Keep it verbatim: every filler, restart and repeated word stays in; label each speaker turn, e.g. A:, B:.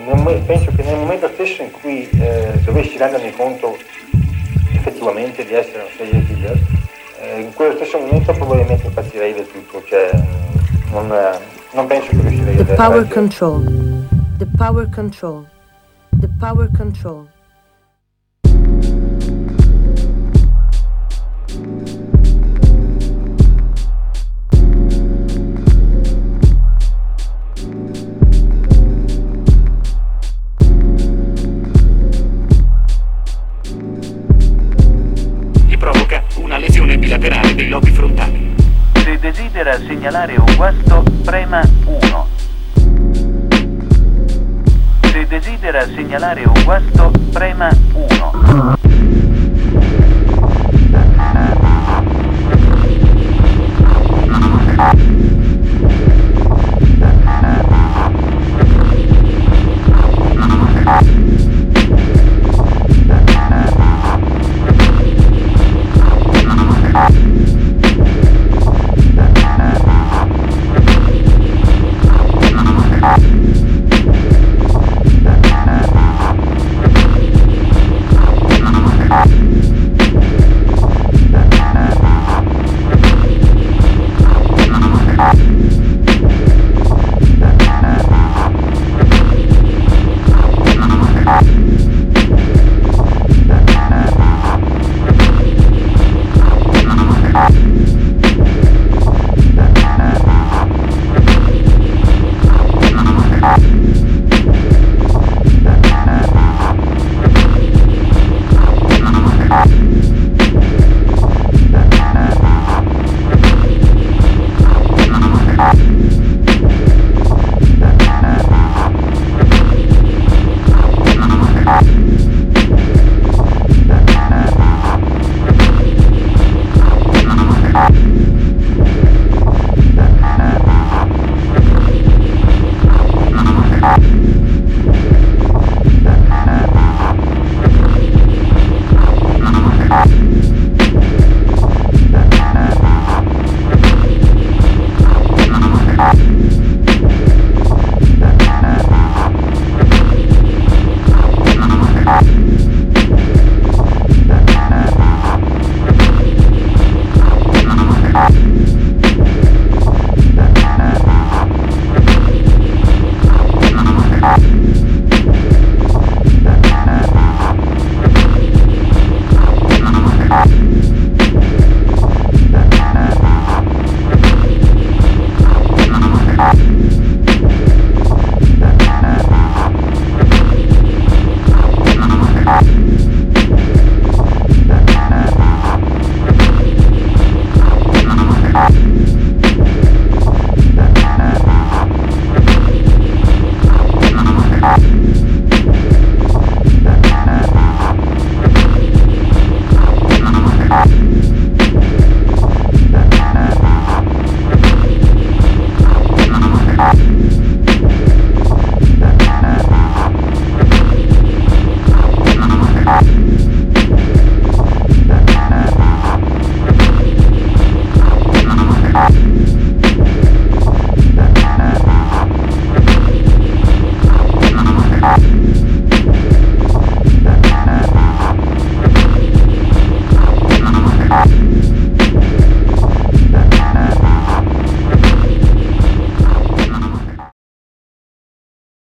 A: nel, penso che nel momento stesso in cui eh, dovessi rendermi conto effettivamente di essere un serial killer, eh, in quello stesso momento probabilmente impazzirei del tutto, cioè non, eh, non penso che riuscirei a
B: The power control, the power control, the power control.
C: Bilaterale dei lobi frontali.
D: Se desidera segnalare un guasto, prema uno. Se desidera segnalare un guasto, prema uno.